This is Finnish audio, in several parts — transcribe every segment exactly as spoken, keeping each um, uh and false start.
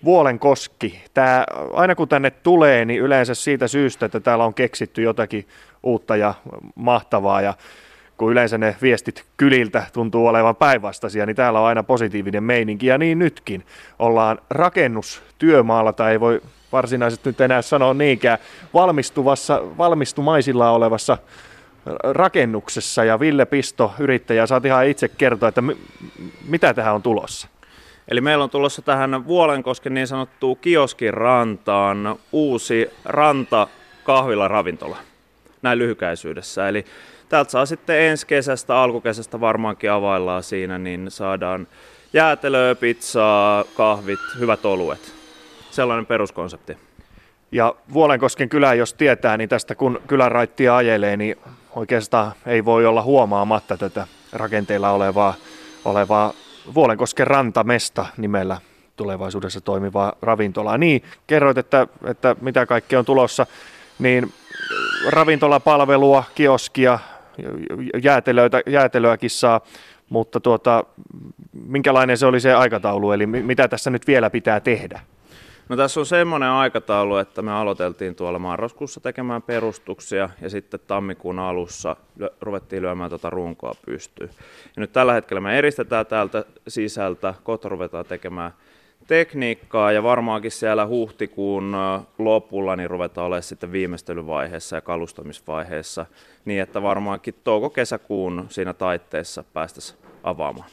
Vuolenkoski. Tää, aina kun tänne tulee, niin yleensä siitä syystä, että täällä on keksitty jotakin uutta ja mahtavaa ja kun yleensä ne viestit kyliltä tuntuu olevan päinvastaisia, niin täällä on aina positiivinen meininki ja niin nytkin. Ollaan rakennustyömaalla, tai ei voi varsinaisesti nyt enää sanoa niinkään, valmistuvassa, valmistumaisilla olevassa rakennuksessa ja Ville Pisto, yrittäjä, saat ihan itse kertoa, että m- mitä tähän on tulossa. Eli meillä on tulossa tähän Vuolenkosken niin sanottuun kioskin rantaan uusi ranta-kahvila-ravintola, näin lyhykäisyydessä. Eli täältä saa sitten ensi kesästä, alkukesästä varmaankin availlaan siinä, niin saadaan jäätelöä, pizzaa, kahvit, hyvät oluet. Sellainen peruskonsepti. Ja Vuolenkosken kylä, jos tietää, niin tästä kun kylänraittia ajelee, niin oikeastaan ei voi olla huomaamatta tätä rakenteilla olevaa, olevaa Vuolenkosken rantamesta nimellä tulevaisuudessa toimivaa ravintolaa. Niin, kerroit, että, että mitä kaikkea on tulossa, niin ravintolapalvelua, kioskia, jäätelöitä, jäätelöäkin saa, mutta tuota, minkälainen se oli se aikataulu, eli mitä tässä nyt vielä pitää tehdä? No tässä on semmoinen aikataulu, että me aloiteltiin tuolla marraskuussa tekemään perustuksia ja sitten tammikuun alussa ruvettiin lyömään tuota runkoa pystyyn. Ja nyt tällä hetkellä me eristetään täältä sisältä, kohta ruvetaan tekemään tekniikkaa ja varmaankin siellä huhtikuun lopulla niin ruvetaan olemaan sitten viimeistelyvaiheessa ja kalustamisvaiheessa niin, että varmaankin touko-kesäkuun siinä taitteessa päästäisiin avaamaan.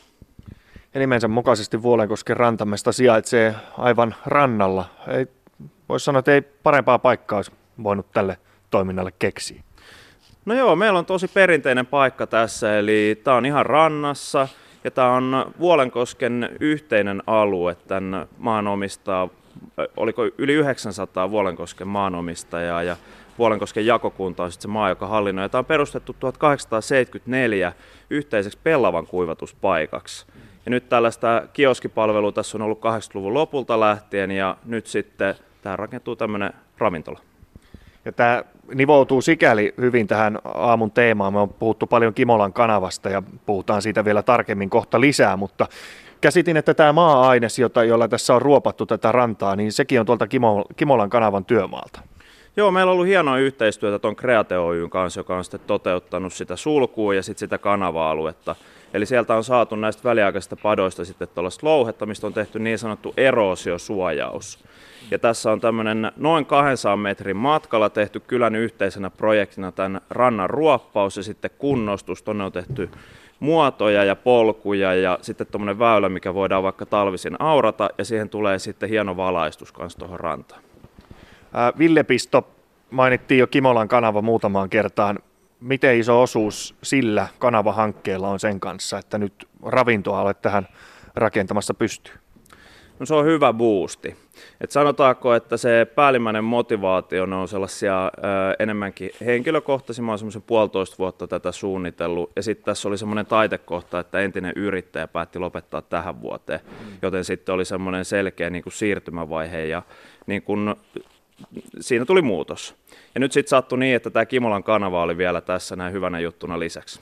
Ja nimensä mukaisesti Vuolenkosken rantamesta sijaitsee aivan rannalla. Ei, voisi sanoa, että ei parempaa paikkaa olisi voinut tälle toiminnalle keksiä. No joo, meillä on tosi perinteinen paikka tässä, eli tämä on ihan rannassa ja tämä on Vuolenkosken yhteinen alue. Tämän maan omistaa, oliko yli yhdeksänsataa Vuolenkosken maanomistajaa ja Vuolenkosken jakokunta on sitten se maa, joka hallinnoi. Ja tämä on perustettu tuhatkahdeksansataaseitsemänkymmentäneljä yhteiseksi pellavan kuivatuspaikaksi. Ja nyt tällaista kioskipalvelua tässä on ollut kahdeksankymmentäluvun lopulta lähtien ja nyt sitten tähän rakentuu tämmöinen ravintola. Ja tämä nivoutuu sikäli hyvin tähän aamun teemaan. Me on puhuttu paljon Kimolan kanavasta ja puhutaan siitä vielä tarkemmin kohta lisää, mutta käsitin, että tämä maa-aines, jota, jolla tässä on ruopattu tätä rantaa, niin sekin on tuolta Kimo, Kimolan kanavan työmaalta. Joo, meillä on ollut hienoa yhteistyötä tuon Create Oy:n kanssa, joka on sitten toteuttanut sitä sulkua ja sitten sitä kanava-aluetta. Eli sieltä on saatu näistä väliaikaisista padoista sitten tuollaista louhetta, mistä on tehty niin sanottu eroosiosuojaus. Ja tässä on tämmöinen noin kahdensadan metrin matkalla tehty kylän yhteisenä projektina tämän rannan ruoppaus ja sitten kunnostus. Tuonne on tehty muotoja ja polkuja ja sitten tuommoinen väylä, mikä voidaan vaikka talvisin aurata ja siihen tulee sitten hieno valaistus kanssa tuohon rantaan. Ville Pisto, mainittiin jo Kimolan kanava muutamaan kertaan. Miten iso osuus sillä kanavahankkeella on sen kanssa, että nyt ravintoa olet tähän rakentamassa pystyy? No se on hyvä boosti. Et sanotaanko, että se päällimmäinen motivaatio on sellaisia ö, enemmänkin henkilökohtaisia. Mä oon semmoisen puolitoista vuotta tätä suunnitellut ja sitten tässä oli semmoinen taitekohta, että entinen yrittäjä päätti lopettaa tähän vuoteen, joten sitten oli semmoinen selkeä niin kuin siirtymävaihe ja niin kuin siinä tuli muutos. Ja nyt sitten sattui niin, että tämä Kimolan kanava oli vielä tässä näin hyvänä juttuna lisäksi.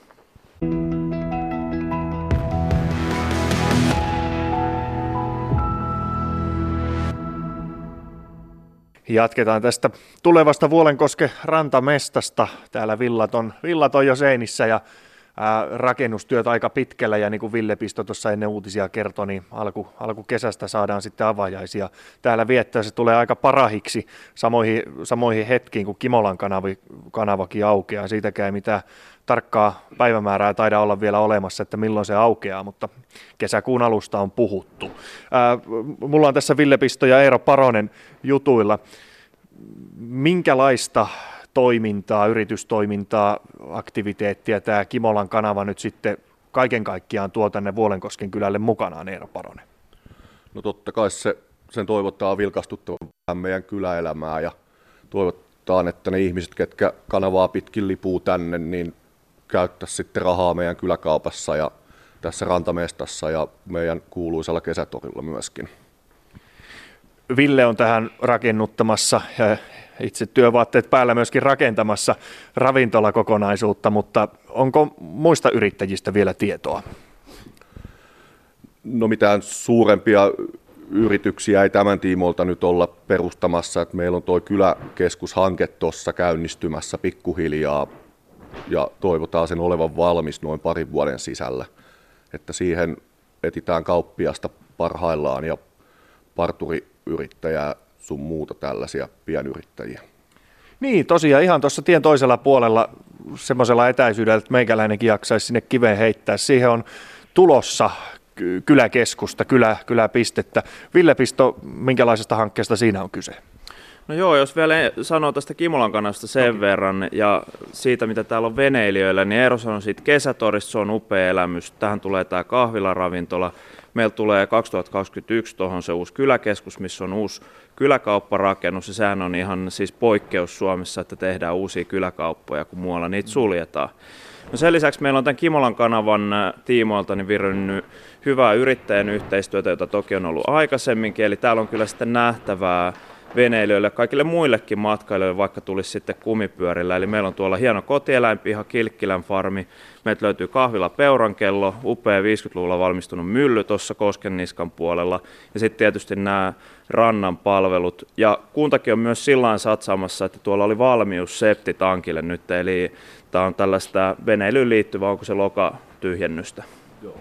Jatketaan tästä tulevasta Vuolenkosken rantamestasta. Täällä villat on, villat on jo seinissä ja ää, rakennustyöt aika pitkällä ja niin kuin Ville Pisto tuossa ennen uutisia kertoi, niin alku, alkukesästä saadaan sitten avajaisia. Täällä viettää se tulee aika parahiksi samoihin, samoihin hetkiin, kun Kimolan kanavi, kanavakin aukeaa. Siitäkään ei mitään tarkkaa päivämäärää taida olla vielä olemassa, että milloin se aukeaa, mutta kesäkuun alusta on puhuttu. Ää, mulla on tässä Ville Pisto ja Eero Paronen jutuilla. Minkälaista toimintaa, yritystoimintaa, aktiviteettia tämä Kimolan kanava nyt sitten kaiken kaikkiaan tuo tänne Vuolenkosken kylälle mukanaan, Eero Paronen? No totta kai se, sen toivotaan vilkastuttavan meidän kyläelämää ja toivotaan, että ne ihmiset, ketkä kanavaa pitkin lipuu tänne, niin käyttäisi sitten rahaa meidän kyläkaupassa ja tässä rantamestassa ja meidän kuuluisella kesätorilla myöskin. Ville on tähän rakennuttamassa ja itse työvaatteet päällä myöskin rakentamassa ravintolakokonaisuutta, mutta onko muista yrittäjistä vielä tietoa? No mitään suurempia yrityksiä ei tämän tiimoilta nyt olla perustamassa, että meillä on tuo kyläkeskushanke tuossa käynnistymässä pikkuhiljaa ja toivotaan sen olevan valmis noin parin vuoden sisällä, että siihen etsitään kauppiasta parhaillaan ja parturiyrittäjää sun muuta tällaisia pienyrittäjiä. Niin, tosiaan ihan tuossa tien toisella puolella semmoisella etäisyydellä, että meikäläinenkin jaksaisi sinne kiveen heittää. Siihen on tulossa kyläkeskusta, kylä, kyläpistettä. Ville Pisto, minkälaisesta hankkeesta siinä on kyse? No joo, jos vielä sanoo tästä Kimolan kanavasta sen okay. verran ja siitä, mitä täällä on veneilijöillä, niin Eero sanoi siitä kesätorista, se on upea elämys. Tähän tulee tämä kahvilaravintola. Meillä tulee kaksituhattakaksikymmentäyksi tuohon se uusi kyläkeskus, missä on uusi kyläkaupparakennus, ja sehän on ihan siis poikkeus Suomessa, että tehdään uusia kyläkauppoja, kun muualla niitä suljetaan. No sen lisäksi meillä on tämän Kimolan kanavan tiimoilta niin virännyt hyvää yrittäjän yhteistyötä, jota toki on ollut aikaisemminkin, eli täällä on kyllä sitten nähtävää veneilijöille ja kaikille muillekin matkailijoille, vaikka tulisi sitten kumipyörillä. Eli meillä on tuolla hieno kotieläinpiha, Kilkkilän farmi, meiltä löytyy kahvila Peurankello, upea viisikymmentäluvulla valmistunut mylly tuossa Koskenniskan puolella, ja sitten tietysti nämä rannan palvelut. Ja kuntakin on myös sillain satsaamassa, että tuolla oli valmius septitankille nyt, eli tämä on tällaista veneilyyn liittyvää, onko se lokatyhjennystä. Joo.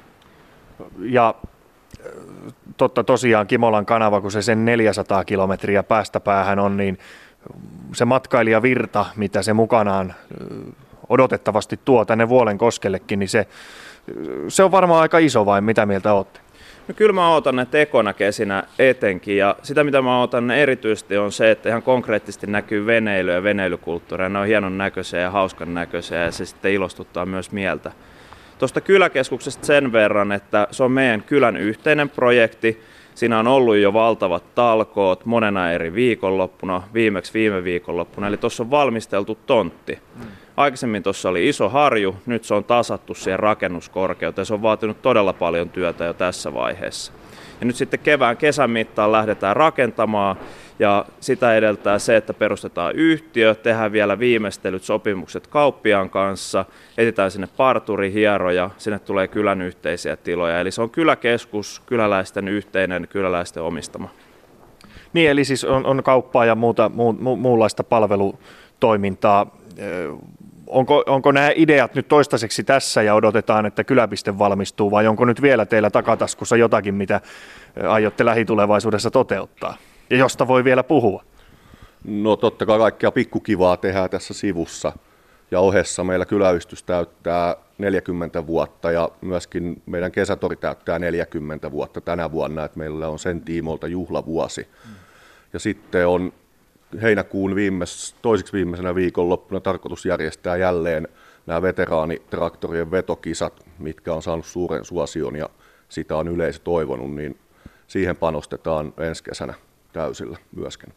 Ja totta tosiaan Kimolan kanava, kun se sen neljäsataa kilometriä päästä päähän on, niin se matkailijavirta, mitä se mukanaan odotettavasti tuo tänne Vuolenkoskellekin, niin se, se on varmaan aika iso, vai mitä mieltä olette? No kyllä mä odotan ne tekona kesinä etenkin, ja sitä mitä mä odotan erityisesti on se, että ihan konkreettisesti näkyy veneily ja veneilykulttuuria. Ne on hienon näköisiä ja hauskan näköisiä, ja se sitten ilostuttaa myös mieltä. Tuosta kyläkeskuksesta sen verran, että se on meidän kylän yhteinen projekti. Siinä on ollut jo valtavat talkoot monena eri viikonloppuna, viimeksi viime viikonloppuna, eli tuossa on valmisteltu tontti. Aikaisemmin tuossa oli iso harju, nyt se on tasattu siihen rakennuskorkeuteen, se on vaatinut todella paljon työtä jo tässä vaiheessa. Ja nyt sitten kevään kesän mittaan lähdetään rakentamaan, ja sitä edeltää se, että perustetaan yhtiö, tehdään vielä viimeistelyt, sopimukset kauppiaan kanssa, etsitään sinne parturi, hieroja, sinne tulee kylän yhteisiä tiloja. Eli se on kyläkeskus, kyläläisten yhteinen, kyläläisten omistama. Niin, eli siis on, on kauppaa ja muuta, muu, mu, muunlaista palvelutoimintaa. Onko, onko nämä ideat nyt toistaiseksi tässä ja odotetaan, että kyläpiste valmistuu, vai onko nyt vielä teillä takataskussa jotakin, mitä aiotte lähitulevaisuudessa toteuttaa? Ja josta voi vielä puhua? No totta kai kaikkea pikkukivaa tehdään tässä sivussa. Ja ohessa meillä kyläyhdistys täyttää neljäkymmentä vuotta ja myöskin meidän kesätori täyttää neljäkymmentä vuotta tänä vuonna, että meillä on sen tiimoilta juhlavuosi. Ja sitten on heinäkuun viimeis, toiseksi viimeisenä viikonloppuna tarkoitus järjestää jälleen nämä veteraanitraktorien vetokisat, mitkä on saanut suuren suosion ja sitä on yleisö toivonut, niin siihen panostetaan ensi kesänä täysillä myöskin.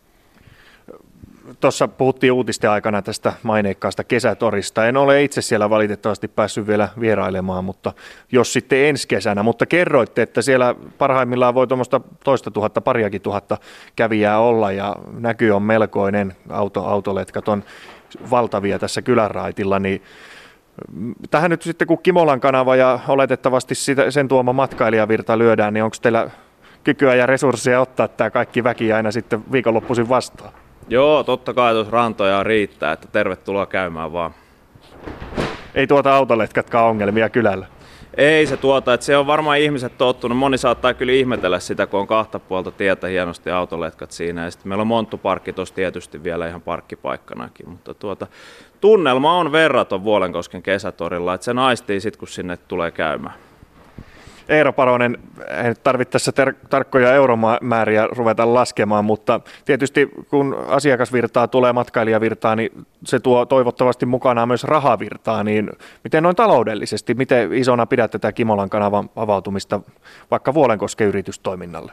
Tuossa puhuttiin uutisten aikana tästä maineikkaasta kesätorista. En ole itse siellä valitettavasti päässyt vielä vierailemaan, mutta jos sitten ensi kesänä. Mutta kerroitte, että siellä parhaimmillaan voi tuommoista toista tuhatta, pariakin tuhatta kävijää olla ja näky on melkoinen. Auto, autoletkat on valtavia tässä kylänraitilla. Niin tähän nyt sitten kun Kimolan kanava ja oletettavasti sitä, sen tuoma matkailijavirta lyödään, niin onko teillä kykyä ja resursseja ottaa tämä kaikki väki aina sitten viikonloppuisin vastaan? Joo, totta kai tuossa rantoja riittää, että tervetuloa käymään vaan. Ei tuota autoletkatkaan ongelmia kylällä? Ei se tuota, että se on varmaan ihmiset tottunut. Moni saattaa kyllä ihmetellä sitä, kun on kahta puolta tietä hienosti autoletkat siinä. Ja sitten meillä on monttuparkki tuossa tietysti vielä ihan parkkipaikkanakin. Mutta tuota, tunnelma on verraton Vuolenkosken kesätorilla, että se naistii sitten, kun sinne tulee käymään. Eero Paronen, ei nyt tarvitse tässä ter- tarkkoja euromääriä ruveta laskemaan, mutta tietysti kun asiakasvirtaa tulee, matkailijavirtaa, niin se tuo toivottavasti mukanaan myös rahavirtaa, niin miten noin taloudellisesti, miten isona pidät tätä Kimolan kanavan avautumista vaikka Vuolenkosken yritystoiminnalle?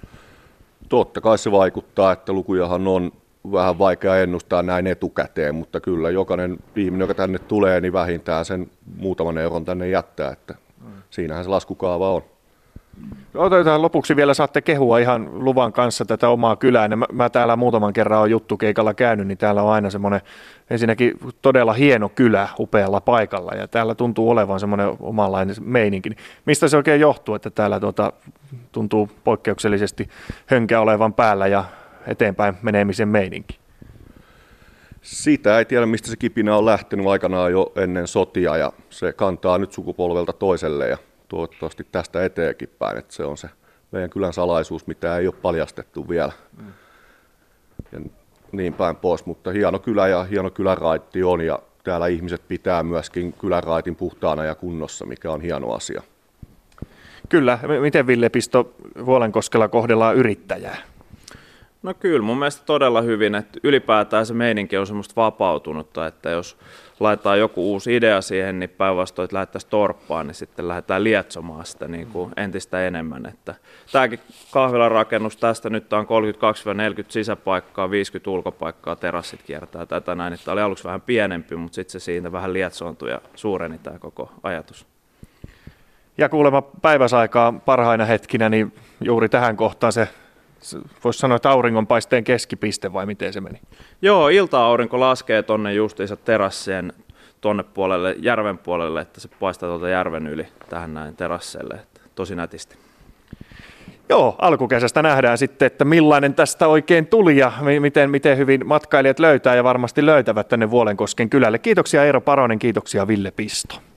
Totta kai se vaikuttaa, että lukujahan on vähän vaikea ennustaa näin etukäteen, mutta kyllä jokainen ihminen, joka tänne tulee, niin vähintään sen muutaman euron tänne jättää, että siinähän se laskukaava on. Otetaan lopuksi vielä, saatte kehua ihan luvan kanssa tätä omaa kylää. Mä, mä täällä muutaman kerran olen juttukeikalla käynyt, niin täällä on aina semmoinen ensinnäkin todella hieno kylä upealla paikalla ja täällä tuntuu olevan semmoinen omanlainen meininki. Mistä se oikein johtuu, että täällä tuota, tuntuu poikkeuksellisesti hönkä olevan päällä ja eteenpäin menemisen meininki? Siitä ei tiedä, mistä se kipinä on lähtenyt aikanaan jo ennen sotia ja se kantaa nyt sukupolvelta toiselle ja toivottavasti tästä eteenkin päin, että se on se meidän kylän salaisuus, mitä ei ole paljastettu vielä. Mm. Ja niin päin pois, mutta hieno kylä ja hieno kyläraitti on ja täällä ihmiset pitää myöskin kyläraitin puhtaana ja kunnossa, mikä on hieno asia. Kyllä. Miten Ville Pisto Vuolenkoskella kohdellaan yrittäjää? No kyllä, mun mielestä todella hyvin, että ylipäätään se meininki on semmoista vapautunutta, että jos laitetaan joku uusi idea siihen, niin päinvastoin, että lähdettäisiin torppaan, niin sitten lähdetään lietsomaan sitä niin kuin entistä enemmän. Että tämäkin kahvilan rakennus tästä nyt on kolmekymmentäkaksi neljäkymmentä sisäpaikkaa, viisikymmentä ulkopaikkaa, terassit kiertää tätä näin. Tämä oli aluksi vähän pienempi, mutta sitten se siitä vähän lietsoontui ja suureni tämä koko ajatus. Ja kuulemma päiväsaikaa parhaina hetkinä, niin juuri tähän kohtaan se voisi sanoa, että auringonpaisteen keskipiste vai miten se meni? Joo, ilta-aurinko laskee tuonne justiinsa terassien tuonne puolelle, järven puolelle, että se paistaa tuolta järven yli tähän näin terasselle, että tosi nätisti. Joo, alkukesästä nähdään sitten, että millainen tästä oikein tuli ja miten, miten hyvin matkailijat löytää ja varmasti löytävät tänne Vuolenkosken kylälle. Kiitoksia Eero Paronen, kiitoksia Ville Pisto.